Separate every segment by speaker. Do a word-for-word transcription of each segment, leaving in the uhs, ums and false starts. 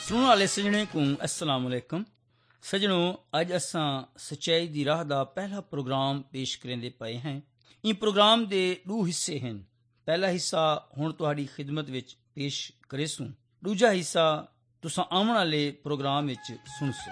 Speaker 1: सुनने वाले सजने को अस्सलाम वालेकुम। सजनों, अज असां सच्चाई दी राह दा पहला प्रोग्राम पेश करेंदे पए हैं। इन प्रोग्राम दे दो हिस्से हैं। पहला हिस्सा हुण तुहाडी खिदमत विच पेश करेसूं, दूजा हिस्सा तुसां आउण वाले प्रोग्राम विच सुनसो।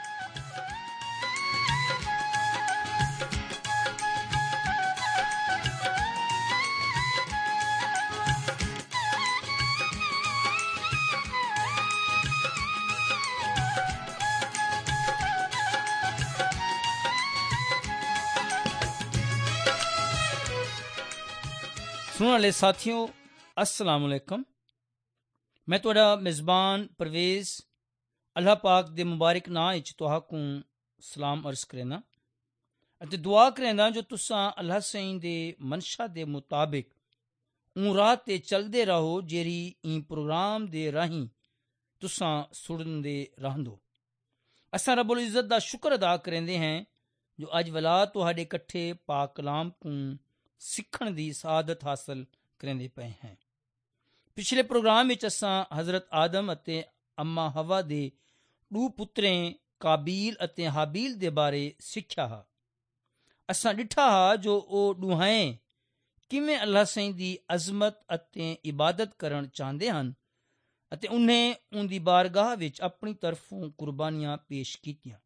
Speaker 1: सुनने वाले साथियों, अस्सलाम वालेकुम। मैं तुहाडा मेज़बान परवेज़ अल्लाह पाक दे मुबारक नां विच तुहाकू सलाम अर्ज करना अते दुआ करना जो तुसां अल्लाह सईं दे मनशा दे मुताबिक उन राह ते चलदे रहो जेरी इन प्रोग्राम दे राहीं तुसां सुणदे रहंदो। असां रब्बुल इज़्ज़त दा शुक्र अदा करेंदे हैं जो अज वला तुहाडे कट्ठे पाक कलाम को सिखण दी सआदत हासिल करेंदे पे हैं। पिछले प्रोग्राम विच असां हज़रत आदम अते अम्मा हवा दे दो पुत्रें काबील अते हाबील दे बारे सिखिया हा। असां ॾिठा हा जो ओ ॾुहाएं किवें अल्लाह सईं दी अज़मत अते इबादत करण चाहंदे हन अते उन्हें उनदी बारगाह विच अपनी तरफों कुर्बानियां पेश कीतियां।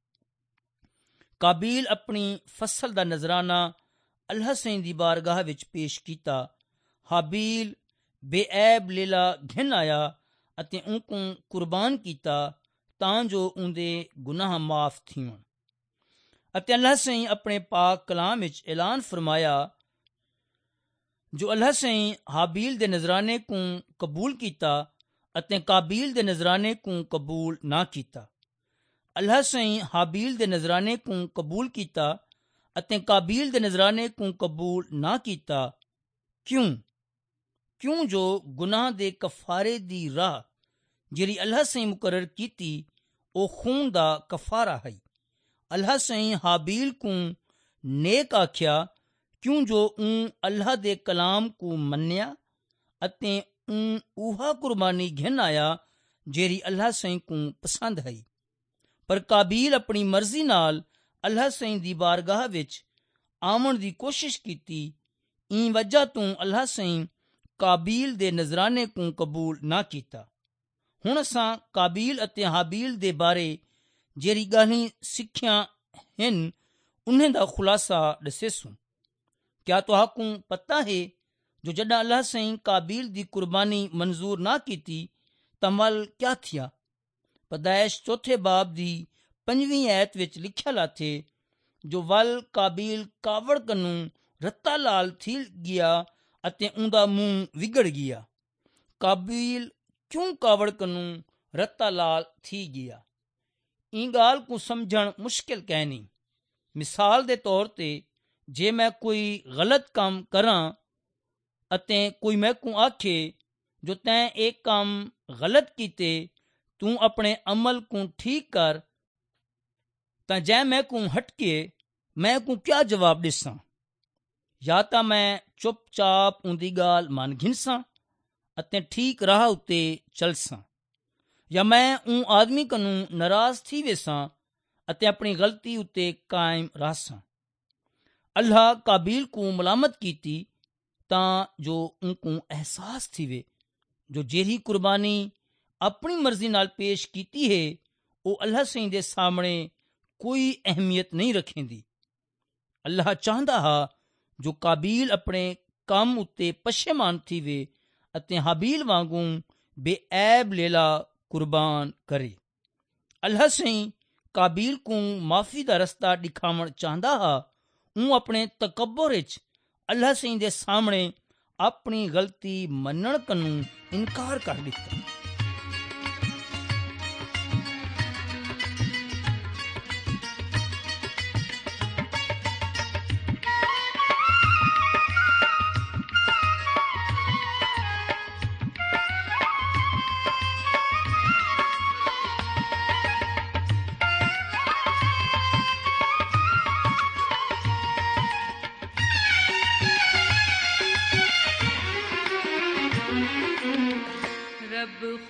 Speaker 1: काबील अपनी फसल दा नजराना अल्लाह सईं दी बारगाह विच पेश कीता। हाबील बेऐब लेला घिन आया अते उनको कुर्बान कीता तां जो उनदे गुनाह माफ थियण। अते अल्लाह सईं अपने पाक कलाम विच ऐलान फरमाया जो अल्लाह सईं हाबील दे नजराने को कबूल कीता अते काबील दे नजराने को कबूल ना कीता। अल्लाह सईं हाबील दे नजराने को कबूल कीता अते काबील दे नजराने को कबूल ना कीता। क्यों क्यों जो गुनाह दे कफारे दी राह जेरी अल्लाह सईं मुकर्रर कीती ओ खून दा कफारा है। अल्लाह सईं हाबील को नेक आख्या क्यों जो ऊं अल्लाह दे कलाम को मन्निया अते ऊं उहा कुर्बानी घिन आया जेरी अल्लाह सईं को पसंद है। पर काबील अपनी मर्जी नाल अल्लाह सईं दी बारगाह विच आमण दी कोशिश कीती। इन वजह तों अल्लाह सईं काबील दे नजराने को कबूल ना कीता। हुण असां काबील अते हाबील दे बारे जेरी ॻाल्हियूं सिखियां हिन उन्हें दा खुलासा ॾसेसूं। क्या तुहाकू पता है जो जॾां अल्लाह सईं काबील दी कुर्बानी मंजूर ना कीती तमल क्या थिया? पैदाइश चौथे बाब दी पंजवीं आयत विच लिखियल आथे जो वल काबील कावड़ कनू रत्ता लाल थी गया अते उंदा मुंह विगड़ गया। काबील क्यों कावड़ कनू रत्ता लाल थी गया? इन गाल को समझण मुश्किल कहनी। मिसाल दे तौर ते जे मैं कोई गलत काम करां अते कोई मैं को आखे जो तैं एक काम गलत कीते तू अपने अमल को ठीक कर तां जै मैं को हटके मैं को क्या जवाब ॾिसां? या तां मैं चुपचाप उंदी गाल मन घिनसां अते ठीक राह उत्ते चलसां, या मैं ऊं आदमी कनू नाराज थी वेसां अते अपनी गलती उत्ते कायम रहसां। अल्लाह काबील को मलामत कीती तां जो उनको एहसास थीवे जो जेरी कुर्बानी अपनी मर्जी नाल पेश कीती है वो अल्लाह सईं दे सामने कोई अहमियत नहीं रखेंदी। अल्लाह चाहता हा जो काबील अपने काम उत्ते पशेमान थीवे अते हाबील वांगू बेऐब लेला कुर्बान करे। अल्लाह सईं काबील को माफ़ी दा रस्ता दिखावण चाहता हा। ऊं अपने तकब्बुर विच अल्लाह सईं दे सामने अपनी गलती मनण कनू इनकार कर दिता।
Speaker 2: रब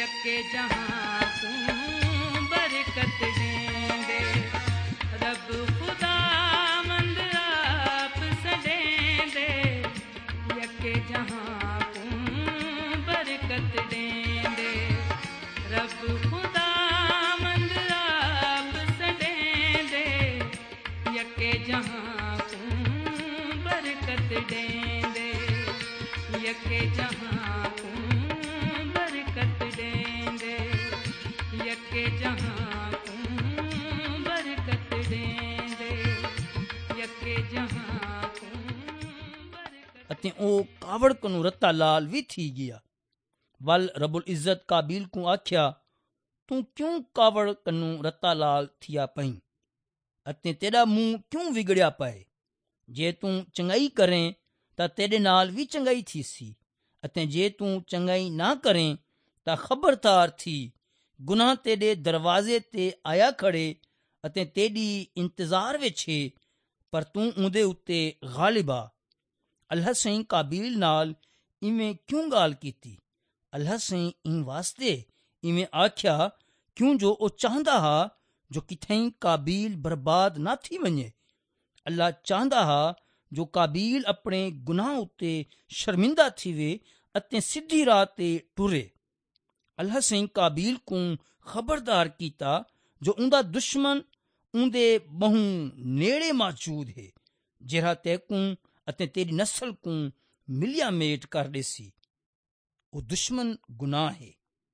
Speaker 1: यके जहां तूं बरकत ॾेंदे रब खुदा मंद आप सॾेंदे यके जहां तूं बरकत ॾेंदे रब खुदा मंद आप सॾेंदे यके जहां तूं बरकत ॾेंदे यके जहां तूं बरकत ॾेंदे यके जहां तूं बरकत ॾेंदे यके जहां तूं बरकत। ਅਤੇ ਉਹ ਕਾਵੜ ਕਨੂੰ ਰੱਤਾ ਲਾਲ ਵੀ ਥੀ ਗਿਆ। ਵੱਲ ਰਬੁਲ ਇੱਜ਼ਤ ਕਾਬੀਲ ਕੋ ਆਖਿਆ, ਤੂੰ ਕਿਉਂ ਕਾਵੜ ਕਨੂੰ ਰੱਤਾ ਲਾਲ ਥੀਆ ਪਈ ਅਤੇ ਤੇਰਾ ਮੂੰਹ ਕਿਉਂ ਵਿਗੜਿਆ ਪਏ? ਜੇ ਤੂੰ ਚੰਗਾਈ ਕਰੇ ਤਾਂ ਤੇਰੇ ਨਾਲ ਵੀ ਚੰਗਾਈ ਥੀ ਸੀ, ਅਤੇ ਜੇ ਤੂੰ ਚੰਗਾਈ ਨਾ ਕਰੇ ਤਾਂ ਖਬਰਦਾਰ ਥੀ ਗੁਨਾਹ ਤੇਰੇ ਦਰਵਾਜ਼ੇ ਤੇ ਆਇਆ ਖੜੇ ਅਤੇ ਤੇਰੀ ਇੰਤਜ਼ਾਰ ਵਿੱਚ ਹੈ, ਪਰ ਤੂੰ ਉਹਦੇ ਉੱਤੇ ਗਾਲਿਬ ਆ। ਅੱਲਾਹ ਸਹੀਂ ਕਾਬੀਲ ਨਾਲ ਇਵੇਂ ਕਿਉਂ ਗਾਲ ਕੀਤੀ? ਅੱਲਾਹ ਸਹੀਂ ਇਨ ਵਾਸਤੇ ਇਵੇਂ ਆਖਿਆ ਕਿਉਂ ਜੋ ਉਹ ਚਾਹੁੰਦਾ हा ਜੋ ਕਿਥਈ ਕਾਬੀਲ ਬਰਬਾਦ ਨਾ ਥੀ ਵञे। ਅੱਲਾਹ ਚਾਹੁੰਦਾ हा ਜੋ ਕਾਬੀਲ ਆਪਣੇ ਗੁਨਾਹ ਉੱਤੇ ਸ਼ਰਮਿੰਦਾ ਥੀਵੇ ਅਤੇ ਸਿੱਧੀ ਰਾਹ ਤੇ ਟੁਰੇ। ਅੱਲਾਹ ਸਹੀਂ ਕਾਬੀਲ ਕੋ ਖਬਰਦਾਰ ਕੀਤਾ ਜੋ ਉਹਦਾ ਦੁਸ਼ਮਣ ਉਹਦੇ ਬਹੁ ਨੇੜੇ ਮੌਜੂਦ ਹੈ, ਜਿਹੜਾ ਤੈਕੂ ਅਤੇ ਤੇਰੀ ਨਸਲ ਕੋ ਮਿਲਿਆ ਮੇਟ ਕਰਦੇ ਸੀ। ਉਹ ਦੁਸ਼ਮਣ ਗੁਨਾਹ ਹੈ।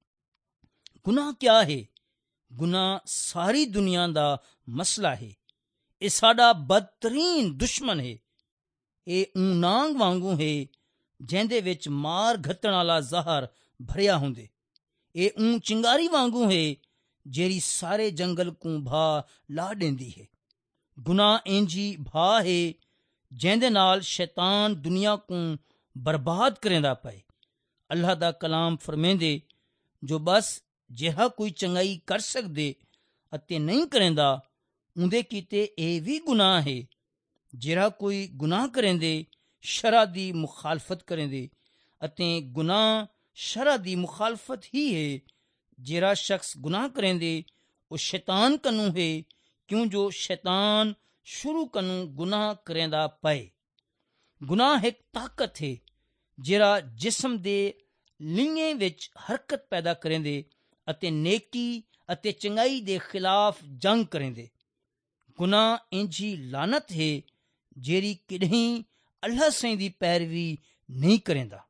Speaker 1: ਗੁਨਾਹ ਕਿਆ ਹੈ? ਗੁਨਾਹ ਸਾਰੀ ਦੁਨੀਆ ਦਾ ਮਸਲਾ ਹੈ। ਇਹ ਸਾਡਾ ਬਦਤਰੀਨ ਦੁਸ਼ਮਣ ਹੈ। ਇਹ ਊਂ ਨਾਂਗ ਵਾਂਗੂ ਹੈ ਜਿਹਦੇ ਵਿੱਚ ਮਾਰ ਘੱਤਣ ਵਾਲਾ ਜ਼ਹਿਰ ਭਰਿਆ ਹੁੰਦੇ। ਇਹ ਊਂ ਚਿੰਗਾਰੀ ਵਾਂਗੂ ਹੈ ਜਿਹੜੀ ਸਾਰੇ ਜੰਗਲ ਕੋ ਭਾ ਲਾ ਦਿੰਦੀ ਹੈ। ਗੁਨਾਹ ਇੰਜੀ ਭਾ ਹੈ ਜਿਹਦੇ ਨਾਲ ਸ਼ੈਤਾਨ ਦੁਨੀਆ ਕੋ ਬਰਬਾਦ ਕਰੇਂਦਾ ਪਏ। ਅੱਲਾਹ ਦਾ ਕਲਾਮ ਫਰਮੇਂਦੇ ਜੋ ਬਸ ਜਿਹੜਾ ਕੋਈ ਚੰਗਾਈ ਕਰ ਸਕਦੇ ਅਤੇ ਨਹੀਂ ਕਰੇਂਦਾ ਉਹਦੇ ਕੀਤੇ ਇਹ ਵੀ ਗੁਨਾਹ ਹੈ। ਜਿਹੜਾ ਕੋਈ ਗੁਨਾਹ ਕਰੇਂਦੇ ਸ਼ਰਅ ਦੀ ਮੁਖਾਲਫਤ ਕਰੇਂਦੇ ਅਤੇ ਗੁਨਾਹ ਸ਼ਰਅ ਦੀ ਮੁਖਾਲਫਤ ਹੀ ਹੈ। ਜਿਹੜਾ ਸ਼ਖਸ ਗੁਨਾਹ ਕਰੇਂਦੇ ਉਹ ਸ਼ੈਤਾਨ ਕਨੂੰ ਹੈ ਕਿਉਂ ਜੋ ਸ਼ੈਤਾਨ ਸ਼ੁਰੂ ਕਨੂੰ ਗੁਨਾਹ ਕਰੇਂਦਾ ਪਏ। ਗੁਨਾਹ ਇੱਕ ਤਾਕਤ ਹੈ ਜਿਹੜਾ ਜਿਸਮ ਦੇ ਲਿੰਗੇ ਵਿੱਚ ਹਰਕਤ ਪੈਦਾ ਕਰੇਂਦੇ ਅਤੇ ਨੇਕੀ ਅਤੇ ਚੰਗਾਈ ਦੇ ਖਿਲਾਫ ਜੰਗ ਕਰੇਂਦੇ। ਗੁਨਾਹ ਇੰਜੀ ਲਾਨਤ ਹੈ ਜਿਹੜੀ ਕਿਡਹੀਂ ਅੱਲਾਹ ਸਹੀਂ ਦੀ ਪੈਰਵੀ ਨਹੀਂ ਕਰੇਂਦਾ।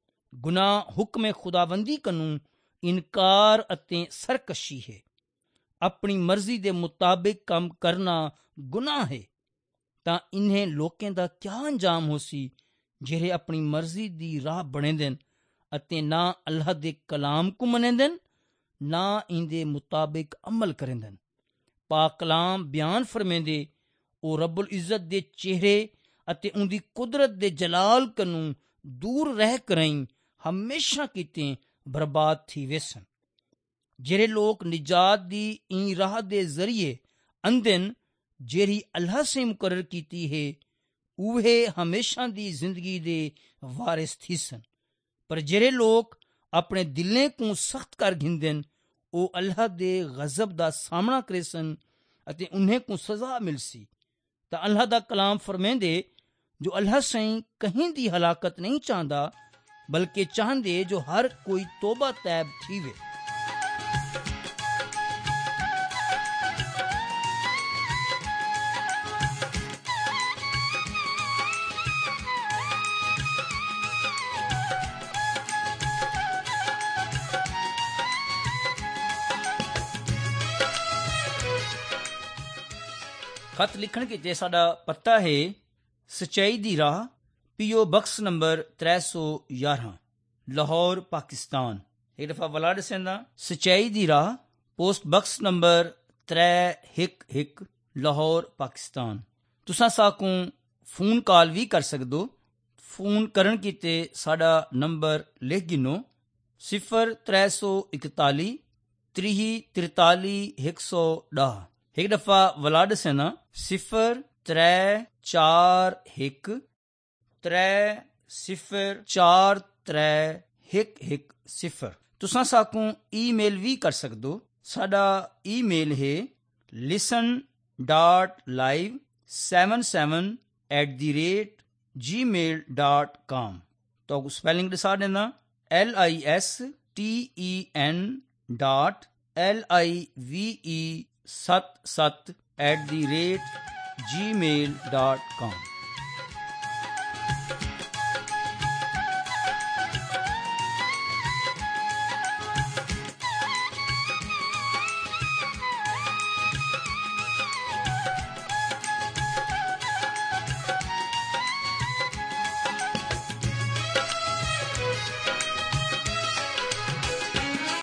Speaker 1: ਗੁਨਾਹ ਹੁਕਮ ਖੁਦਾਵੰਦੀ ਕਨੂੰ ਇਨਕਾਰ ਅਤੇ ਸਰਕਸ਼ੀ ਹੈ। ਆਪਣੀ ਮਰਜ਼ੀ ਦੇ ਮੁਤਾਬਿਕ ਕੰਮ ਕਰਨਾ ਗੁਨਾਹ ਹੈ ਤਾਂ ਇਨ੍ਹੇ ਲੋਕਾਂ ਦਾ ਕਿਆ ਅੰਜਾਮ ਹੋ ਸੀ ਜਿਹੜੇ ਆਪਣੀ ਮਰਜ਼ੀ ਦੀ ਰਾਹ ਬਣੇਂਦੇ ਅਤੇ ਨਾ ਅੱਲਾਹ ਦੇ ਕਲਾਮ ਕੋ ਮੰਨੇਂਦੇ ਨਾ ਇਹਦੇ ਮੁਤਾਬਿਕ ਅਮਲ ਕਰੇਂਦੇ। ਪਾਕ ਕਲਾਮ ਬਿਆਨ ਫਰਮੇਂਦੇ ਉਹ ਰੱਬੁਲ ਇੱਜ਼ਤ ਦੇ ਚਿਹਰੇ ਅਤੇ ਉਹਦੀ ਕੁਦਰਤ ਦੇ ਜਲਾਲ ਕਨੂੰ ਦੂਰ ਰਹਿ ਕਰਈ ਹਮੇਸ਼ਾ ਕੀਤੇ ਬਰਬਾਦ ਥੀ ਵੇਸਨ। ਜਿਹੜੇ ਲੋਕ ਨਿਜਾਤ ਦੀ ਈ ਰਾਹ ਦੇ ਜ਼ਰੀਏ ਅੰਦਨ ਜਿਹੜੀ ਅੱਲਾਹ ਸੇ ਮੁਕਰਰ ਕੀਤੀ ਹੈ ਉहे ਹਮੇਸ਼ਾ ਦੀ ਜ਼ਿੰਦਗੀ ਦੇ ਵਾਰਿਸ ਥੀ ਸਨ। ਪਰ ਜਿਹੜੇ ਲੋਕ ਆਪਣੇ ਦਿਲਾਂ ਕੋ ਸਖਤ ਕਰ ਘਿੰਦੇ ਉਹ ਅੱਲਾਹ ਦੇ ਗਜ਼ਬ ਦਾ ਸਾਹਮਣਾ ਕਰੇ ਸਨ ਅਤੇ ਉन्हें ਕੋ ਸਜ਼ਾ ਮਿਲ ਸੀ। ਤਾਂ ਅੱਲਾਹ ਦਾ ਕਲਾਮ ਫਰਮੇਂਦੇ ਜੋ ਅੱਲਾਹ ਸਹੀਂ ਕਹੀਂ ਦੀ ਹਲਾਕਤ ਨਹੀਂ ਚਾਹੁੰਦਾ ਬਲਕਿ ਚਾਹੁੰਦੇ ਜੋ ਹਰ ਕੋਈ ਤੋਬਾ ਤੈਬ ਥੀਵੇ। ਖਤ ਲਿਖਣ ਕੀਤੇ ਸਾਡਾ ਪਤਾ ਹੈ ਸੱਚਾਈ ਦੀ ਰਾਹ, ਪੀਓ ਬਕਸ ਨੰਬਰ त्रै सौ यारह, ਲਾਹੌਰ, ਪਾਕਿਸਤਾਨ। ਇੱਕ ਦਫਾ ਵਲਾ ਦਸੇਂਦਾ ਸੱਚਾਈ ਦੀ ਰਾਹ, ਪੋਸਟ ਬਕਸ ਨੰਬਰ त्रै हिक हिक, ਲਾਹੌਰ, ਪਾਕਿਸਤਾਨ। ਤੁਸਾਂ ਸਾਕੂ ਫੋਨ ਕਾਲ ਵੀ ਕਰ ਸਕਦੋ। ਫੋਨ ਕਰਨ ਕੀਤੇ ਸਾਡਾ ਨੰਬਰ ਲਿਖ ਗਿਨੋ ਸਿਫਰ त्रै सौ इकताली त्रीह तिरताली एक सौ ॾह। एक दफ़ा वला दसेना सिफर त्रै चार हिक त्रै सिफर चार त्रै हिक हिक सिफर। तुसां साकूं ईमेल भी कर सकदो। साडा ईमेल है listen dot live seven seven at the rate Gmail dot com. तो स्पैलिंग ॾिसा ॾिना L I S T E N dot L I V E सत सत at the rate Gmail dot com.